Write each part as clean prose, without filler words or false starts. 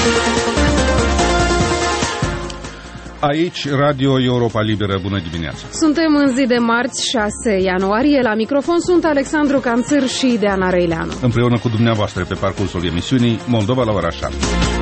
Aici, Radio Europa Liberă, bună dimineața! Suntem în zi de marți, 6 ianuarie. La microfon sunt Alexandru Canțâr și Deana Răileanu. Împreună cu dumneavoastră pe parcursul emisiunii Moldova la ora 7.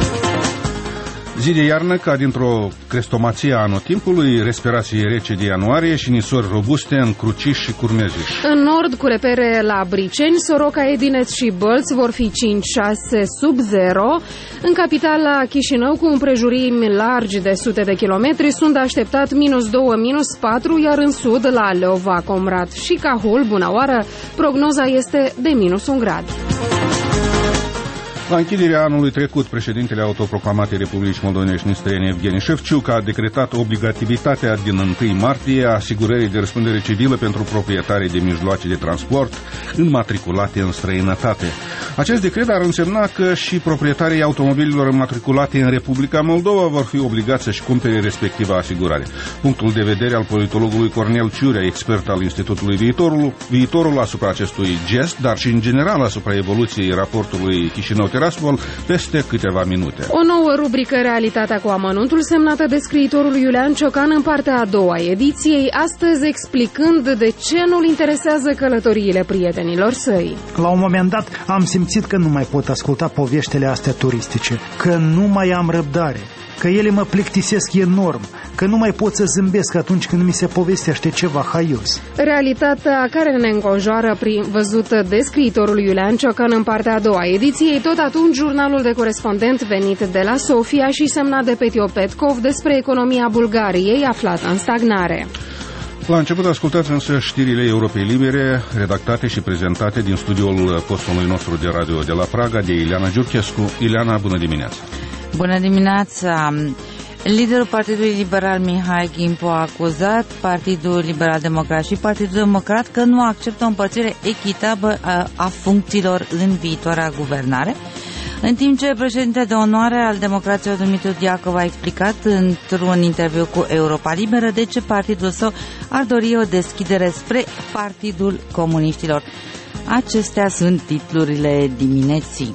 Zi de iarnă ca dintr-o crestomație a anotimpului, respirație rece de ianuarie și nisori robuste în Cruciș și Curmeziș. În nord, cu repere la Briceni, Soroca, Edineț și Bălți vor fi 5-6 sub 0. În capitala Chișinău, cu împrejurimi largi de sute de kilometri, sunt așteptat -2, -4, iar în sud, la Leova, Comrat și Cahul, bună oară, prognoza este de -1 grad. La închiderea anului trecut, președintele autoproclamatei Republicii Moldovenești Nistrene, Evgeni Șefciuc, a decretat obligativitatea din 1 martie a asigurării de răspundere civilă pentru proprietarii de mijloace de transport înmatriculate în străinătate. Acest decret ar însemna că și proprietarii automobililor înmatriculate în Republica Moldova vor fi obligați să-și cumpere respectiva asigurare. Punctul de vedere al politologului Cornel Ciurea, expert al Institutului Viitorul asupra acestui gest, dar și în general asupra evoluției raportului Chișinău Tiraspol, peste câteva minute. O nouă rubrică, Realitatea cu amănuntul, semnată de scriitorul Iulian Ciocan în partea a doua ediției, astăzi explicând de ce nu-l interesează călătoriile prietenilor săi. La un moment dat am simțit că nu mai pot asculta poveștile astea turistice, că nu mai am răbdare, că ele mă plictisesc enorm, că nu mai pot să zâmbesc atunci când mi se povestește ceva haios. Realitatea care ne înconjoară, văzută de scriitorul Iulian Ciocan în partea a doua ediției, tot atunci jurnalul de corespondent venit de la Sofia și semnat de Petio Petkov despre economia Bulgariei aflată în stagnare. La început ascultați însă știrile Europei Libere, redactate și prezentate din studioul postului nostru de radio de la Praga, de Ileana Giurchescu. Ileana, bună dimineața! Bună dimineața! Liderul Partidului Liberal Mihai Gimpo a acuzat Partidul Liberal Democrat și Partidul Democrat că nu acceptă o împărțire echitabilă a funcțiilor în viitoarea guvernare, în timp ce președintele de onoare al democraților Dumitru Diacov a explicat într-un interviu cu Europa Liberă de ce partidul său ar dori o deschidere spre Partidul Comuniștilor. Acestea sunt titlurile dimineții.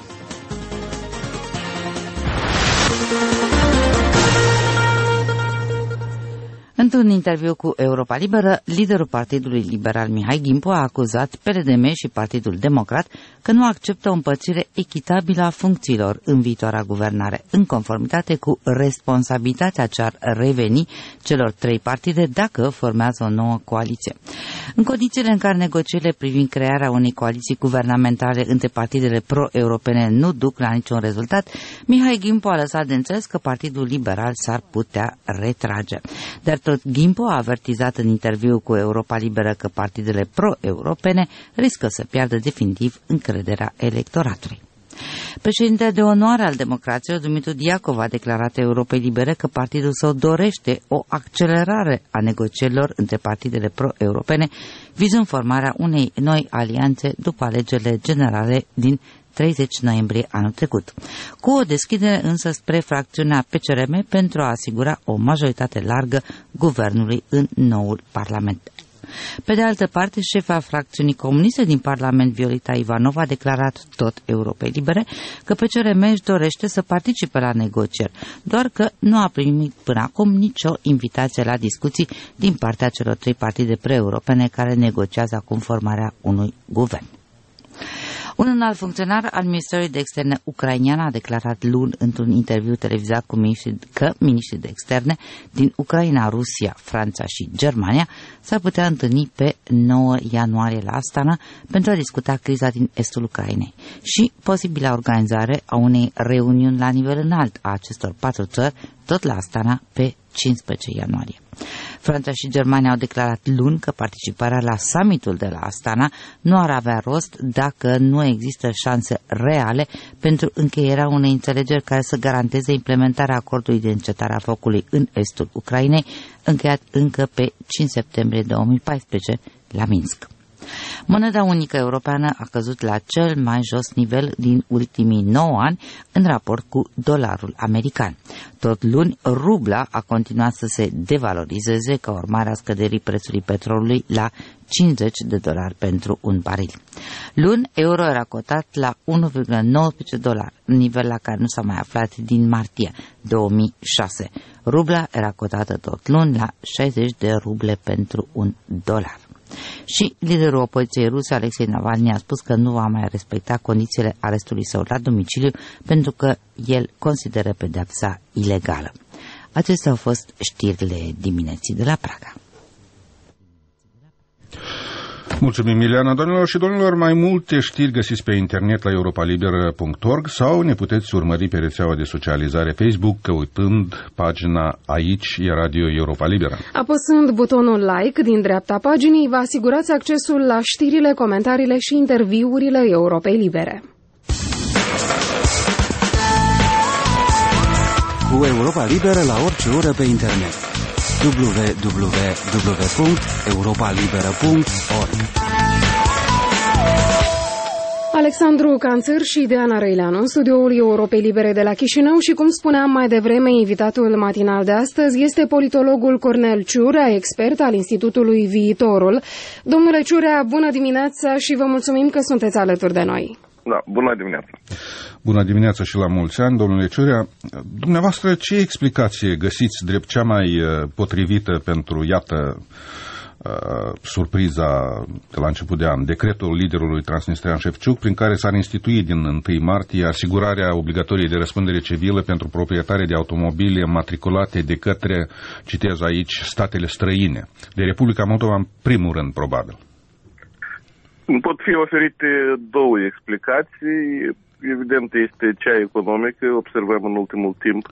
Într-un interviu cu Europa Liberă, liderul Partidului Liberal Mihai Gimpo a acuzat PLDM și Partidul Democrat că nu acceptă o împărțire echitabilă a funcțiilor în viitoarea guvernare, în conformitate cu responsabilitatea ce ar reveni celor trei partide dacă formează o nouă coaliție. În condițiile în care negocierile privind crearea unei coaliții guvernamentale între partidele pro-europene nu duc la niciun rezultat, Mihai Gimpo a lăsat de înțeles că Partidul Liberal s-ar putea retrage. Dar tot Gimpo a avertizat în interviu cu Europa Liberă că partidele pro-europene riscă să piardă definitiv încrederea electoratului. Președintele de onoare al democraților, Dumitru Diacov, a declarat Europei Libere că partidul său dorește o accelerare a negocierilor între partidele pro-europene, vizând formarea unei noi alianțe după alegerile generale din 30 noiembrie anul trecut, cu o deschidere însă spre fracțiunea PCRM pentru a asigura o majoritate largă guvernului în noul Parlament. Pe de altă parte, șefa fracțiunii comuniste din Parlament, Violeta Ivanova, a declarat tot Europei Libere că PCRM își dorește să participe la negocieri, doar că nu a primit până acum nicio invitație la discuții din partea celor trei partide pre-europene care negociază acum formarea unui guvern. Un înalt funcționar al Ministerului de Externe ucrainean a declarat luni într-un interviu televizat cu miniștrii de externe din Ucraina, Rusia, Franța și Germania s-ar putea întâlni pe 9 ianuarie la Astana pentru a discuta criza din estul Ucrainei și posibila organizare a unei reuniuni la nivel înalt a acestor 4 țări, tot la Astana, pe 15 ianuarie. Franța și Germania au declarat luni că participarea la summitul de la Astana nu ar avea rost dacă nu există șanse reale pentru încheierea unei înțelegeri care să garanteze implementarea acordului de încetare a focului în estul Ucrainei, încheiat încă pe 5 septembrie 2014 la Minsk. Moneda unică europeană a căzut la cel mai jos nivel din ultimii 9 ani în raport cu dolarul american. Tot luni, rubla a continuat să se devalorizeze ca urmare a scăderii prețului petrolului la $50 pentru un baril. Luni, euro era cotat la $1,19, nivel la care nu s-a mai aflat din martie 2006. Rubla era cotată tot luni la 60 de ruble pentru un dolar. Și liderul opoziției ruse, Alexei Navalny, a spus că nu va mai respecta condițiile arestului său la domiciliu pentru că el consideră pedeapsa ilegală. Acestea au fost știrile dimineții de la Praga. Mulțumim, Miliana. Doamnelor și domnilor, mai multe știri găsiți pe internet la europalibera.org sau ne puteți urmări pe rețeaua de socializare Facebook căutând pagina Aici e Radio Europa Libera. Apăsând butonul like din dreapta paginii, vă asigurați accesul la știrile, comentariile și interviurile Europei Libere. Cu Europa Liberă la orice oră pe internet. www.europalibera.org. Alexandru Canțăr și Diana Răileanu în studioul Europei Libere de la Chișinău și, cum spuneam mai devreme, invitatul matinal de astăzi este politologul Cornel Ciurea, expert al Institutului Viitorul. Domnule Ciurea, bună dimineața și vă mulțumim că sunteți alături de noi. Da, bună dimineața. Bună dimineața și la mulți ani, domnule Ciurea. Dumneavoastră, ce explicație găsiți drept cea mai potrivită pentru, iată, surpriza de la început de an, decretul liderului transnistrian Șefciuc, prin care s-ar institui din 1 martie asigurarea obligatorie de răspundere civilă pentru proprietare de automobile matriculate de către, citez aici, statele străine, de Republica Moldova în primul rând, probabil? Pot fi oferite două explicații. Evident, este cea economică. Observăm în ultimul timp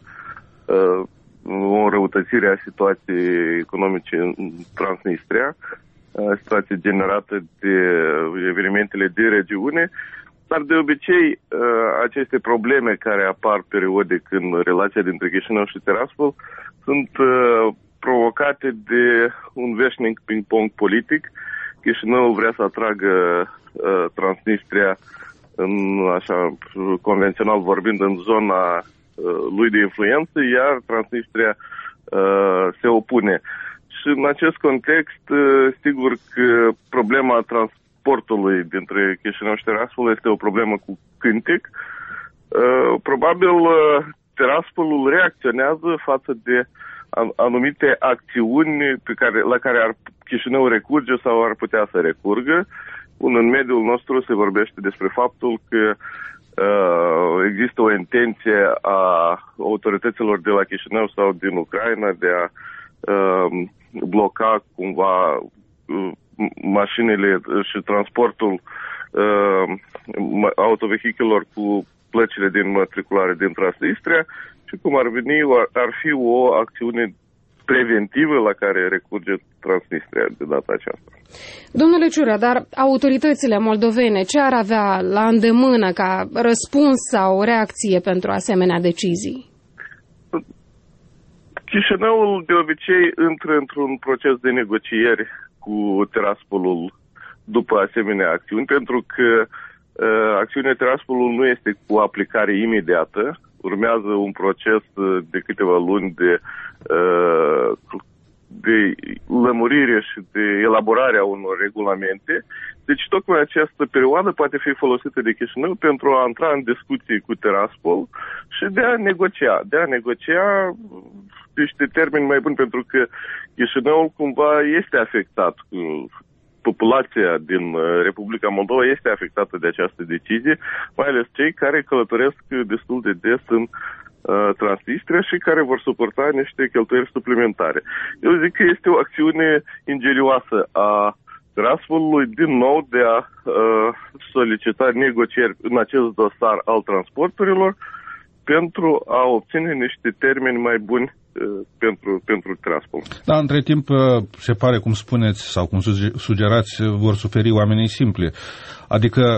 o înrăutățire a situației economice în Transnistria, situație generată de evenimentele de regiune, dar de obicei aceste probleme care apar periodic în relația dintre Chișinău și Tiraspol sunt provocate de un veșnic ping-pong politic. Chișinău vrea să atragă Transnistria, în, așa convențional vorbind, în zona lui de influență, iar Transnistria se opune. Și în acest context, sigur că problema transportului dintre Chișinău și Tiraspol este o problemă cu cântec. Probabil Tiraspolul reacționează față de anumite acțiuni la care Chișinău recurge sau ar putea să recurgă. În mediul nostru se vorbește despre faptul că există o intenție a autorităților de la Chișinău sau din Ucraina de a bloca cumva mașinile și transportul autovehiculelor cu plăcile din matriculare din Transnistria și cum ar veni, ar fi o acțiune preventivă la care recurge Transnistria de data aceasta. Domnule Ciurea, dar autoritățile moldovene ce ar avea la îndemână ca răspuns sau reacție pentru asemenea decizii? Chișinăul de obicei intră într-un proces de negocieri cu Tiraspolul după asemenea acțiuni, pentru că acțiunea Tiraspolul nu este cu aplicare imediată, urmează un proces de câteva luni de lămurire și de elaborare a unor regulamente. Deci tocmai această perioadă poate fi folosită de Chișinău pentru a intra în discuții cu Tiraspol și de a negocia niște termeni mai buni, pentru că Chișinăul cumva este afectat. Populația din Republica Moldova este afectată de această decizie, mai ales cei care călătoresc destul de des în Transnistria și care vor suporta niște cheltuieli suplimentare. Eu zic că este o acțiune ingenioasă a Tiraspolului din nou de a solicita negocieri în acest dosar al transporturilor pentru a obține niște termeni mai buni pentru Tiraspol. Da, între timp se pare, cum spuneți sau cum sugerați, vor suferi oamenii simpli. Adică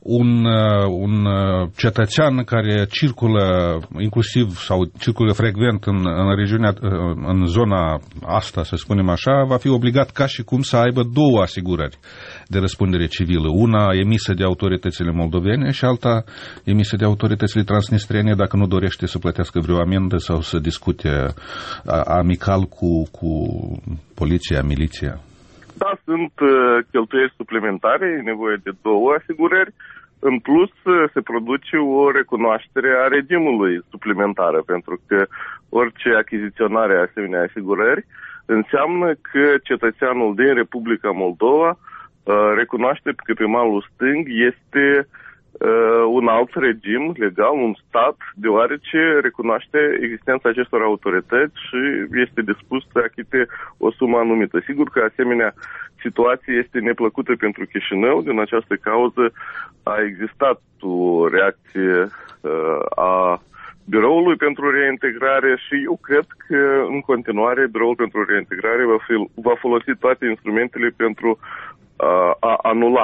un cetățean care circulă inclusiv sau circulă frecvent în regiunea, în zona asta, să spunem așa, va fi obligat ca și cum să aibă două asigurări de răspundere civilă. Una emisă de autoritățile moldovene și alta emisă de autoritățile transnistrene dacă nu dorește să plătească vreo amendă sau să discute amical cu poliția, miliția. Da, sunt cheltuieli suplimentare, e nevoie de două asigurări. În plus, se produce o recunoaștere a regimului suplimentară, pentru că orice achiziționare a asemenea asigurări înseamnă că cetățeanul din Republica Moldova recunoaște că pe malul stâng este un alt regim legal, un stat, deoarece recunoaște existența acestor autorități și este dispus să achite o sumă anumită. Sigur că asemenea situație este neplăcută pentru Chișinău, din această cauză a existat o reacție a Biroului pentru Reintegrare și eu cred că în continuare Biroul pentru Reintegrare va folosi toate instrumentele pentru a anula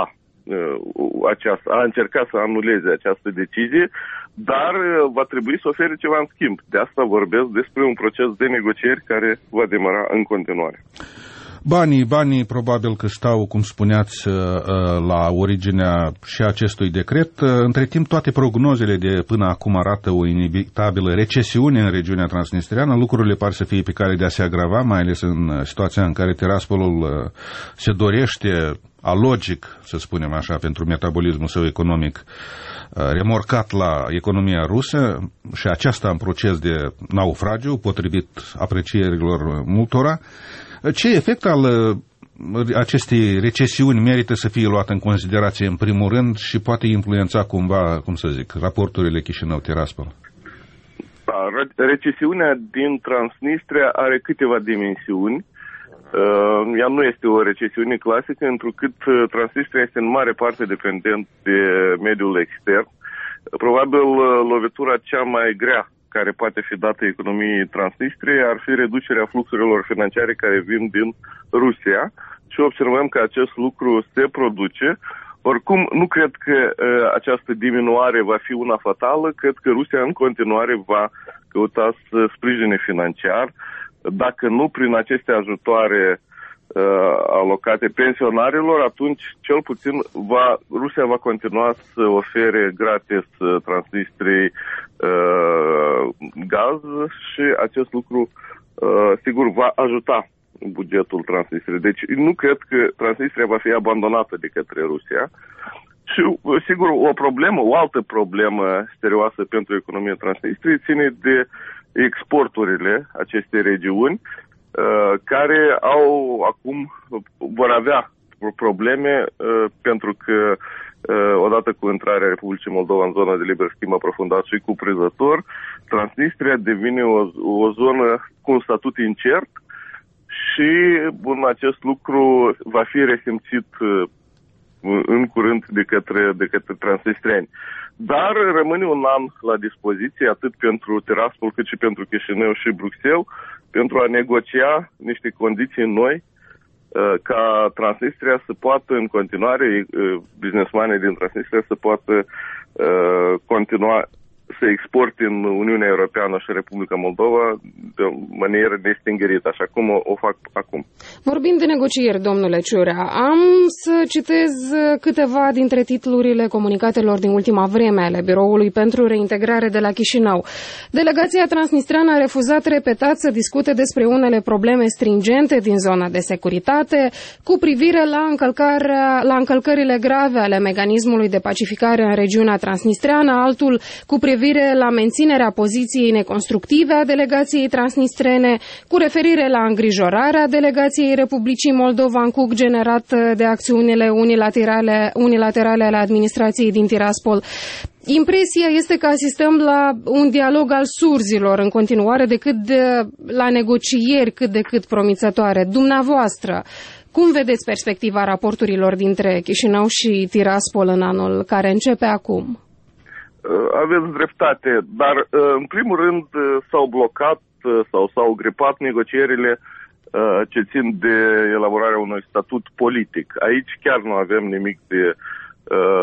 a încerca să anuleze această decizie, dar va trebui să ofere ceva în schimb. De asta vorbesc despre un proces de negocieri care va demara în continuare. Banii probabil că stau, cum spuneați, la originea și acestui decret. Între timp, toate prognozele de până acum arată o inevitabilă recesiune în regiunea transnistreană. Lucrurile par să fie pe cale de a se agrava, mai ales în situația în care Tiraspolul se dorește, alogic, să spunem așa, pentru metabolismul său economic, remorcat la economia rusă și aceasta în proces de naufragiu, potrivit aprecierilor multora. Ce efect al acestei recesiuni merită să fie luat în considerație în primul rând și poate influența cumva, cum să zic, raporturile Chișinău-Tiraspol? Da, recesiunea din Transnistria are câteva dimensiuni. Ea nu este o recesiune clasică, întrucât Transnistria este în mare parte dependent de mediul extern. Probabil lovitura cea mai grea care poate fi dată economiei Transnistriei ar fi reducerea fluxurilor financiare care vin din Rusia și observăm că acest lucru se produce. Oricum, nu cred că această diminuare va fi una fatală, cred că Rusia în continuare va căuta să sprijine financiar, dacă nu prin aceste ajutoare alocate pensionarilor, atunci cel puțin Rusia va continua să ofere gratis Transnistriei gaz și acest lucru sigur va ajuta bugetul Transnistriei. Deci nu cred că Transnistria va fi abandonată de către Rusia. Și sigur o altă problemă serioasă pentru economia Transnistriei ține de exporturile acestei regiuni, care vor avea probleme pentru că odată cu intrarea Republicii Moldova în zona de liber schimb aprofundat și cuprinzător, Transnistria devine o zonă cu un statut incert și acest lucru va fi resimțit în curând de către transnistrieni. Dar rămâne un an la dispoziție atât pentru Tiraspol cât și pentru Chișinău și Bruxelles pentru a negocia niște condiții noi ca Transnistria să poată în continuare, businessmanii din Transnistria să poată continua să exporte în Uniunea Europeană și Republica Moldova de o manieră nestingerită, așa cum o fac acum. Vorbind de negocieri, domnule Ciurea, am să citez câteva dintre titlurile comunicatelor din ultima vreme ale Biroului pentru Reintegrare de la Chișinău. Delegația transnistreană a refuzat repetat să discute despre unele probleme stringente din zona de securitate cu privire la încălcările grave ale mecanismului de pacificare în regiunea transnistreană, altul cu privire la menținerea poziției neconstructive a delegației transnistrene, cu referire la îngrijorarea delegației Republicii Moldova în Cuc generat de acțiunile unilaterale ale administrației din Tiraspol. Impresia este că asistăm la un dialog al surzilor în continuare decât la negocieri cât de cât promițătoare. Dumneavoastră, cum vedeți perspectiva raporturilor dintre Chișinău și Tiraspol în anul care începe acum? Aveți dreptate, dar în primul rând s-au blocat sau s-au gripat negocierile ce țin de elaborarea unui statut politic. Aici chiar nu avem nimic de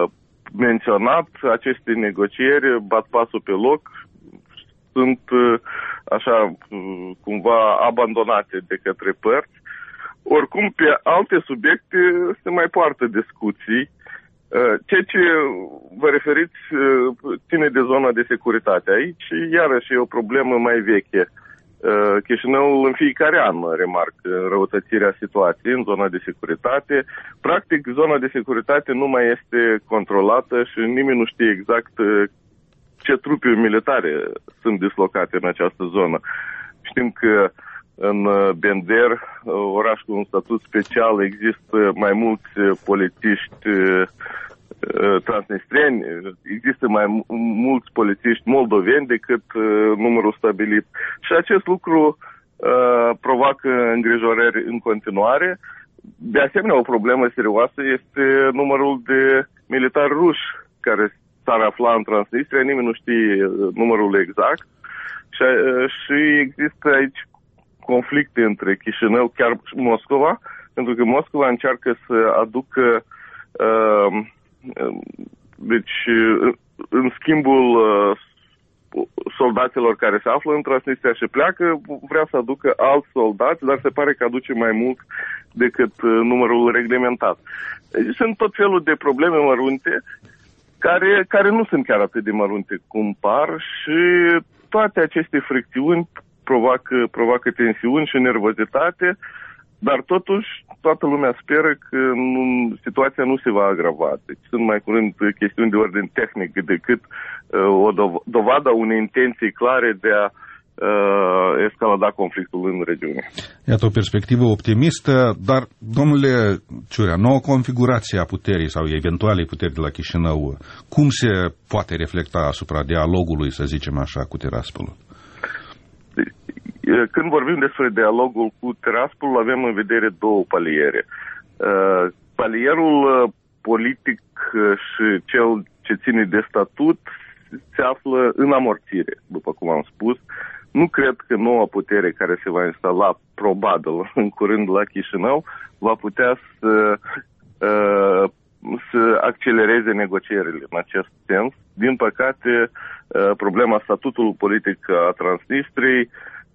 menționat, aceste negocieri bat pasul pe loc, sunt așa cumva abandonate de către părți. Oricum, pe alte subiecte se mai poartă discuții. Ceea ce vă referiți ține de zona de securitate. Aici, iarăși, e o problemă mai veche. Chișinăul în fiecare an remarcă răutățirea situației în zona de securitate. Practic, zona de securitate nu mai este controlată și nimeni nu știe exact ce trupe militare sunt dislocate în această zonă. Știm că în Bender, oraș cu un statut special, există mai mulți polițiști transnistreni, există mai mulți polițiști moldoveni decât numărul stabilit. Și acest lucru provoacă îngrijorări în continuare. De asemenea, o problemă serioasă este numărul de militari ruși care s-ar afla în Transnistria, nimeni nu știe numărul exact. Și există aici conflicte între Chișinău, chiar Moscova, pentru că Moscova încearcă să aducă deci în schimbul soldaților care se află în Transnistria și pleacă, vrea să aducă alți soldați, dar se pare că aduce mai mult decât numărul reglementat. Deci sunt tot felul de probleme mărunte care nu sunt chiar atât de mărunte cum par și toate aceste fricțiuni provoacă tensiuni și nervozitate, dar totuși toată lumea speră că situația nu se va agrava. Deci sunt mai curând chestiuni de ordin tehnic decât o dovadă a unei intenții clare de a escalada conflictul în regiune. Iată o perspectivă optimistă, dar, domnule Ciurea, nouă configurație a puterii sau eventualei puteri de la Chișinău, cum se poate reflecta asupra dialogului, să zicem așa, cu Tiraspolul? Când vorbim despre dialogul cu Tiraspolul, avem în vedere două paliere. Palierul politic și cel ce ține de statut se află în amorțire, după cum am spus. Nu cred că noua putere care se va instala probabil în curând la Chișinău va putea să accelereze negocierile în acest sens. Din păcate, problema statutului politic a Transnistriei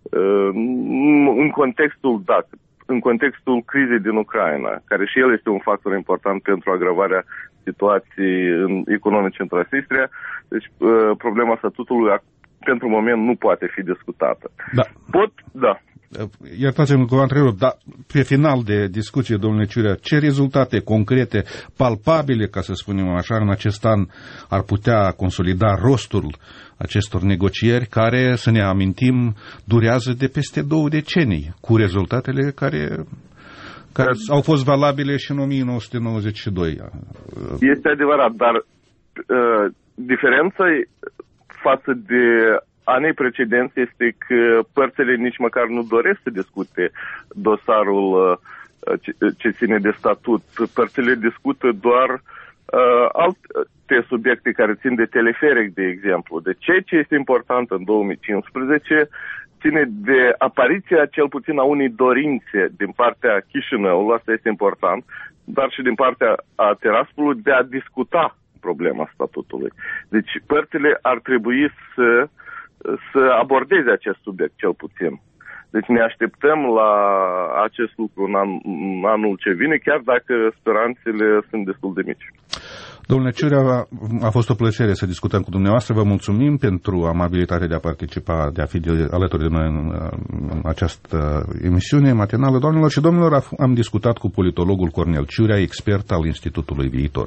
în contextul crizei din Ucraina, care și el este un factor important pentru agravarea situației economice în Transnistria, deci problema statutului pentru moment nu poate fi discutată. Da. Iertați-mă că vă întreb, dar pe final de discuție, domnule Ciurea, ce rezultate concrete, palpabile, ca să spunem așa, în acest an ar putea consolida rostul acestor negocieri care, să ne amintim, durează de peste 2 decenii, cu rezultatele care au fost valabile și în 1992. Este adevărat, dar diferența față de anii precedenți este că părțile nici măcar nu doresc să discute dosarul ce ține de statut. Părțile discută doar alte subiecte care țin de teleferic, de exemplu. De ceea ce este important în 2015 ține de apariția cel puțin a unei dorințe din partea Chișinăului, asta este important, dar și din partea a Tiraspolului de a discuta problema statutului. Deci părțile ar trebui să abordeze acest subiect, cel puțin. Deci ne așteptăm la acest lucru în anul ce vine, chiar dacă speranțele sunt destul de mici. Domnule Ciurea, a fost o plăcere să discutăm cu dumneavoastră. Vă mulțumim pentru amabilitatea de a participa, de a fi alături de noi în această emisiune matinală. Doamnelor și domnilor, am discutat cu politologul Cornel Ciurea, expert al Institutului Viitor.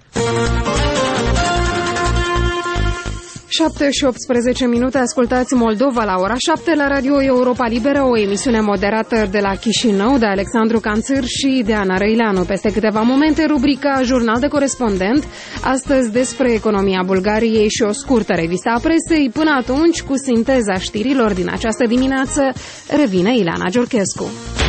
7 și 18 minute, ascultați Moldova la ora 7 la Radio Europa Liberă, o emisiune moderată de la Chișinău, de Alexandru Canțâr și de Ana Răileanu. Peste câteva momente, rubrica Jurnal de Corespondent, astăzi despre economia Bulgariei și o scurtă revistă a presei. Până atunci, cu sinteza știrilor din această dimineață, revine Ileana Giorchescu.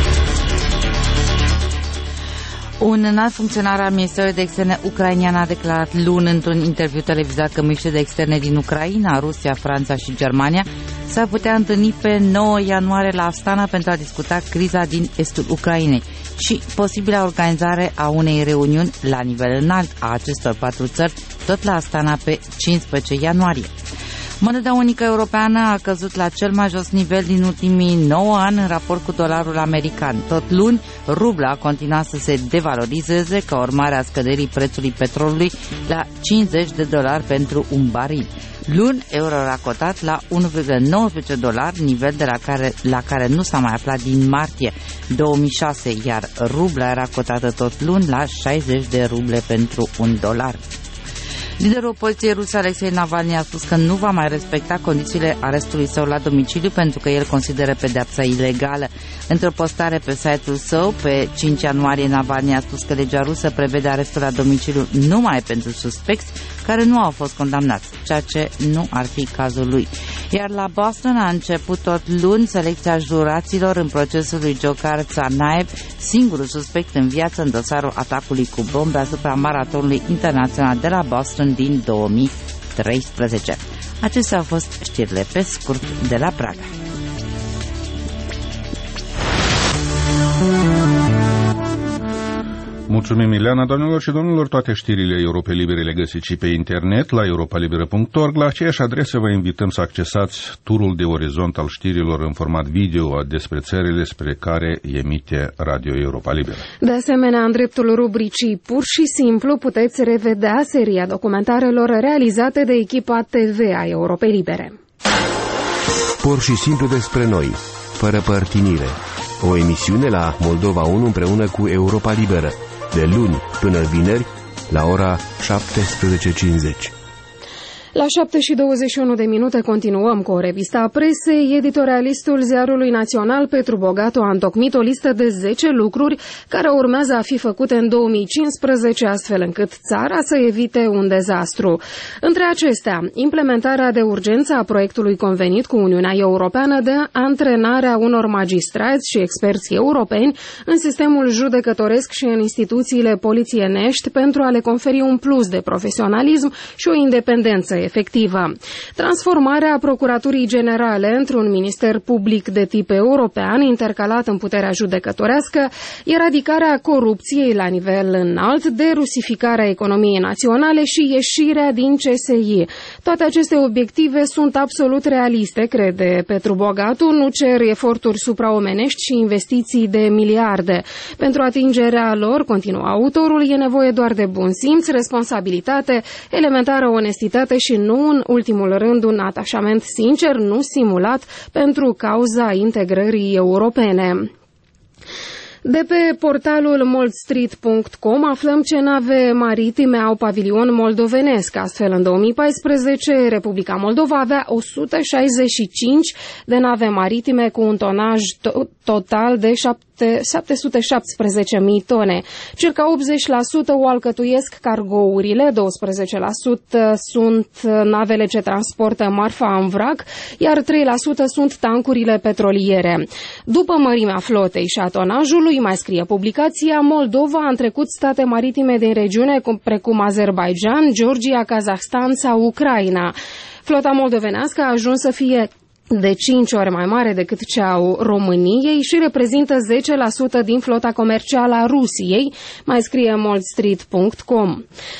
Un înalt funcționar al Ministerului de Externe ucrainean a declarat luni într-un interviu televizat că miniștrii de externe din Ucraina, Rusia, Franța și Germania s-ar putea întâlni pe 9 ianuarie la Astana pentru a discuta criza din estul Ucrainei și posibila organizare a unei reuniuni la nivel înalt a acestor 4 țări tot la Astana pe 15 ianuarie. Moneda unică europeană a căzut la cel mai jos nivel din ultimii 9 ani în raport cu dolarul american. Tot luni, rubla a continuat să se devalorizeze ca urmare a scăderii prețului petrolului la $50 pentru un baril. Luni, euro era cotat la $1,19, nivel la care nu s-a mai aflat din martie 2006, iar rubla era cotată tot luni la 60 de ruble pentru $1. Liderul opoziției ruse Alexei Navalny a spus că nu va mai respecta condițiile arestului său la domiciliu pentru că el consideră pedeapsa ilegală. Într-o postare pe site-ul său, pe 5 ianuarie, Navalny a spus că legea rusă prevede arestul la domiciliu numai pentru suspecți care nu au fost condamnați, ceea ce nu ar fi cazul lui. Iar la Boston a început tot luni selecția juraților în procesul lui Dzhokhar Tsarnaev, singurul suspect în viață în dosarul atacului cu bombe asupra maratonului internațional de la Boston din 2013. Acestea au fost știrile pe scurt de la Praga. Mulțumim, Ileana. Doamnelor și domnilor, toate știrile Europei Libere le găsiți și pe internet la europalibera.org. La aceeași adresă vă invităm să accesați turul de orizont al știrilor în format video despre țările spre care emite Radio Europa Liberă. De asemenea, în dreptul rubricii Pur și Simplu puteți revedea seria documentarelor realizate de echipa TV a Europei Libere. Pur și simplu despre noi, fără părtinire. O emisiune la Moldova 1 împreună cu Europa Liberă. De luni până vineri, la ora 17:50. La 7:21 continuăm cu o revista a presei. Editorialistul Ziarului Național Petru Bogatu a întocmit o listă de 10 lucruri care urmează a fi făcute în 2015, astfel încât țara să evite un dezastru. Între acestea, implementarea de urgență a proiectului convenit cu Uniunea Europeană de antrenarea unor magistrați și experți europeni în sistemul judecătoresc și în instituțiile polițienești pentru a le conferi un plus de profesionalism și o independență efectivă. Transformarea Procuraturii Generale într-un minister public de tip european, intercalat în puterea judecătorească, eradicarea corupției la nivel înalt, derusificarea economiei naționale și ieșirea din CSI. Toate aceste obiective sunt absolut realiste, crede Petru Bogatu, nu cer eforturi supraomenești și investiții de miliarde. Pentru atingerea lor, continuă autorul, e nevoie doar de bun simț, responsabilitate, elementară onestitate și nu în ultimul rând un atașament sincer, nu simulat, pentru cauza integrării europene. De pe portalul moldstreet.com aflăm ce nave maritime au pavilion moldovenesc. Astfel, în 2014, Republica Moldova avea 165 de nave maritime cu un tonaj total de 717.000 tone. Circa 80% o alcătuiesc cargourile, 12% sunt navele ce transportă marfa în vrac, iar 3% sunt tancurile petroliere. După mărimea flotei și a tonajului, mai scrie publicația, Moldova a întrecut state maritime din regiune precum Azerbaidjan, Georgia, Kazahstan sau Ucraina. Flota moldovenească a ajuns să fie de 5 ori mai mare decât cea a României și reprezintă 10% din flota comercială a Rusiei, mai scrie moldstreet.com.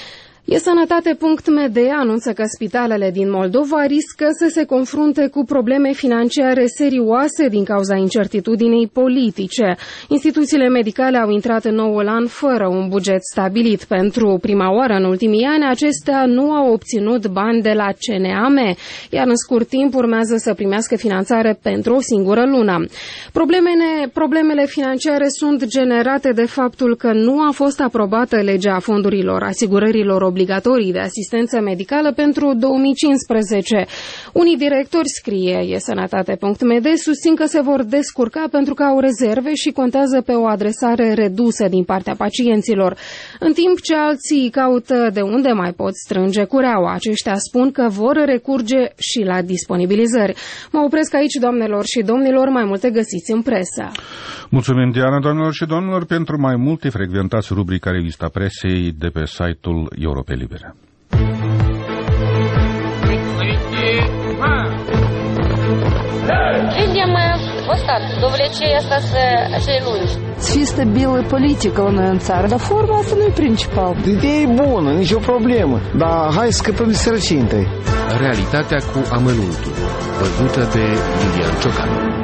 Sănătate.md anunță că spitalele din Moldova riscă să se confrunte cu probleme financiare serioase din cauza incertitudinii politice. Instituțiile medicale au intrat în noul an fără un buget stabilit. Pentru prima oară în ultimii ani, acestea nu au obținut bani de la CNAM, iar în scurt timp urmează să primească finanțare pentru o singură lună. Problemele financiare sunt generate de faptul că nu a fost aprobată legea fondurilor asigurărilor obligatorii de asistență medicală pentru 2015. Unii directori, scrie Sănătate.md, susțin că se vor descurca pentru că au rezerve și contează pe o adresare redusă din partea pacienților, în timp ce alții caută de unde mai pot strânge cureaua. Aceștia spun că vor recurge și la disponibilizări. Mă opresc aici, doamnelor și domnilor, mai multe găsiți în presă. Mulțumim, Diana. Doamnelor și domnilor, pentru mai multe frecventați rubrica Revista Presei de pe site-ul Europei Libere. Видимо, вот так, до влечения остаться lungi. să fie stabilă politică la noi în țară, dar forma asta nu e principal. Ideea e bună, nicio problemă, dar hai să scăpăm de sărăcie întâi. Realitatea cu amănuntul, văzută de Lilian Ciocanu.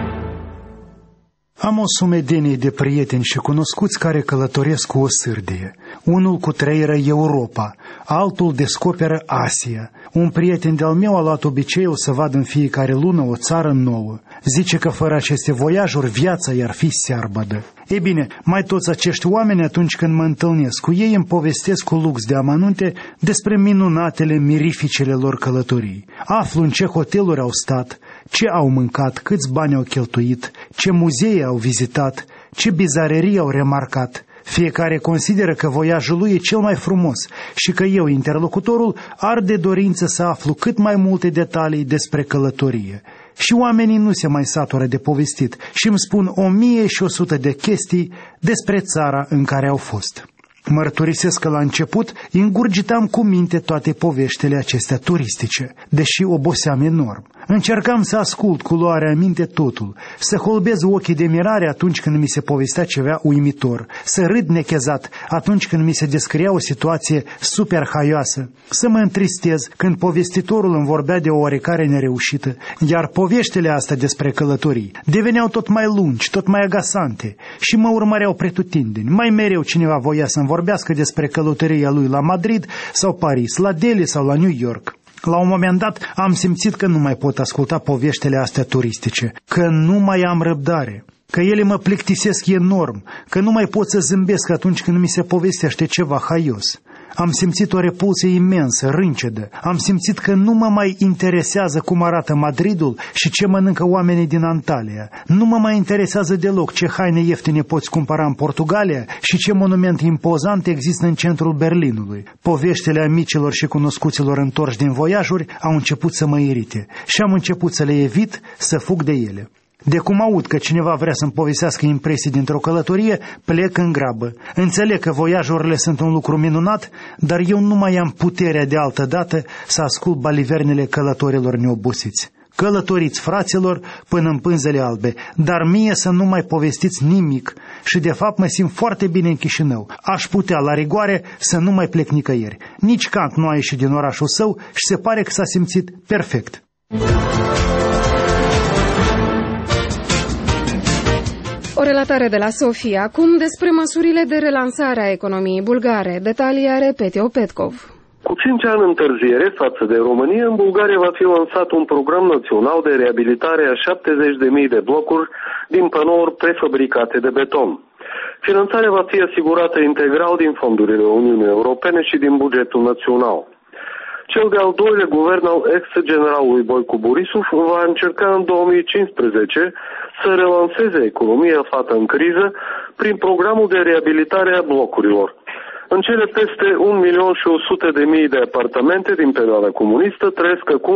Am o sumedenie de prieteni și cunoscuți care călătoresc cu o sârdie. Unul cutreieră Europa, altul descoperă Asia. Un prieten de-al meu a luat obiceiul să vadă în fiecare lună o țară nouă. Zice că fără aceste voiajuri viața i-ar fi searbădă. Ei bine, mai toți acești oameni, atunci când mă întâlnesc cu ei, îmi povestesc cu lux de amănunte despre minunatele, mirificele lor călătorii. Aflu în ce hoteluri au stat, ce au mâncat, câți bani au cheltuit, ce muzee au vizitat, ce bizarerii au remarcat. Fiecare consideră că voiajul lui e cel mai frumos și că eu, interlocutorul, arde dorință să aflu cât mai multe detalii despre călătorie. Și oamenii nu se mai satură de povestit și îmi spun 1100 de chestii despre țara în care au fost. Mărturisesc că la început îngurgitam cu minte toate poveștile acestea turistice, deși oboseam enorm. Încercam să ascult cu luarea minte totul, să holbez ochii de mirare atunci când mi se povestea ceva uimitor, să râd nechezat atunci când mi se descria o situație super haioasă, să mă întristez când povestitorul îmi vorbea de o oarecare nereușită, iar poveștile astea despre călătorii deveneau tot mai lungi, tot mai agasante și mă urmăreau pretutindeni. Mai mereu cineva voia să-mi vorbească despre călătoria lui la Madrid sau Paris, la Delhi sau la New York. La un moment dat am simțit că nu mai pot asculta poveștile astea turistice, că nu mai am răbdare, că ele mă plictisesc enorm, că nu mai pot să zâmbesc atunci când mi se povestește ceva haios. Am simțit o repulsie imensă, râncedă. Am simțit că nu mă mai interesează cum arată Madridul și ce mănâncă oamenii din Antalya. Nu mă mai interesează deloc ce haine ieftine poți cumpăra în Portugalia și ce monument impozant există în centrul Berlinului. Poveștile amicilor și cunoscuților întorși din voiajuri au început să mă irite și am început să le evit, să fug de ele. De cum aud că cineva vrea să-mi povestească impresii dintr-o călătorie, plec în grabă. Înțeleg că voiajurile sunt un lucru minunat, dar eu nu mai am puterea de altă dată să ascult balivernele călătorilor neobosiți. Călătoriți, fraților, până în pânzele albe, dar mie să nu mai povestiți nimic și de fapt mă simt foarte bine în Chișinău. Aș putea, la rigoare, să nu mai plec nicăieri. Nici Kant nu a ieșit din orașul său și se pare că s-a simțit perfect. O relatare de la Sofia, acum despre măsurile de relansare a economiei bulgare. Detalii are Petio Petkov. Cu 5 ani întârziere față de România, în Bulgaria va fi lansat un program național de reabilitare a 70.000 de blocuri din panouri prefabricate de beton. Finanțarea va fi asigurată integral din fondurile Uniunii Europene și din bugetul național. Cel de-al doilea guvern al ex-generalului Boicu Borisov va încerca în 2015 să relanseze economia aflată în criză prin programul de reabilitare a blocurilor. În cele peste 1.100.000 de apartamente din perioada comunistă trăiesc acum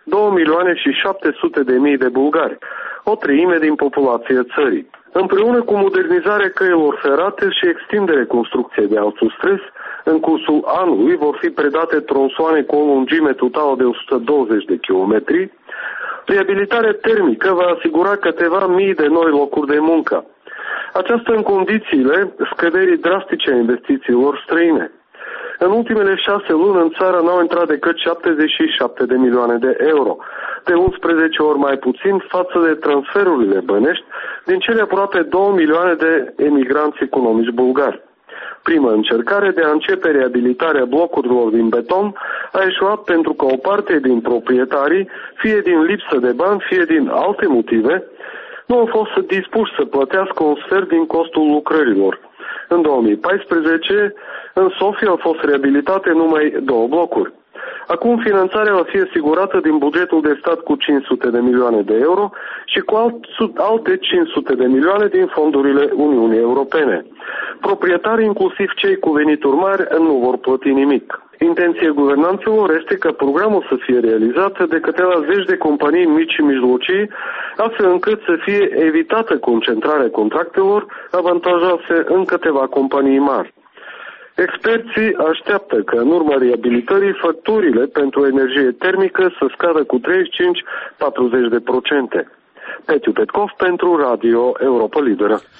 2.700.000 de bulgari, o treime din populația țării. Împreună cu modernizarea căilor ferate și extinderea construcției de autostrăzi, în cursul anului vor fi predate tronsoane cu o lungime totală de 120 de kilometri. Reabilitarea termică va asigura câteva mii de noi locuri de muncă. Aceasta în condițiile scăderii drastice a investițiilor străine. În ultimele 6 luni în țară n-au intrat decât 77 de milioane de euro, de 11 ori mai puțin față de transferurile bănești din cele aproape 2 milioane de emigranți economici bulgari. Prima încercare de a începe reabilitarea blocurilor din beton a eșuat pentru că o parte din proprietarii, fie din lipsă de bani, fie din alte motive, nu au fost dispuși să plătească un sfert din costul lucrărilor. În 2014, în Sofia au fost reabilitate numai 2 blocuri. Acum finanțarea va fi asigurată din bugetul de stat cu 500 de milioane de euro și cu alte 500 de milioane din fondurile Uniunii Europene. Proprietarii, inclusiv cei cu venituri mari, nu vor plăti nimic. Intenția guvernanților este ca programul să fie realizat de câteva zeci de companii mici și mijlocii, astfel încât să fie evitată concentrarea contractelor, avantajoase în câteva companii mari. Experții așteaptă că în urma reabilitării facturile pentru energie termică să scadă cu 35-40%. Petiu Petkov pentru Radio Europa Liberă.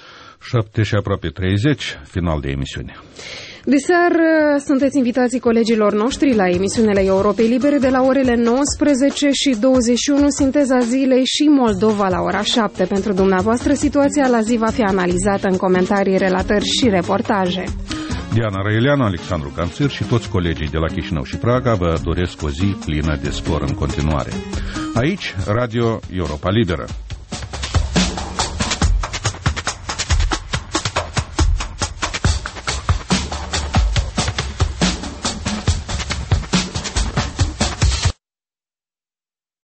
7 și aproape 30, final de emisiune. Diseară sunteți invitații colegilor noștri la emisiunile Europei Libere de la orele 19 și 21, sinteza zilei și Moldova la ora 7. Pentru dumneavoastră, situația la zi va fi analizată în comentarii, relatări și reportaje. Diana Răileanu, Alexandru Canțir și toți colegii de la Chișinău și Praga vă doresc o zi plină de spor în continuare. Aici, Radio Europa Liberă.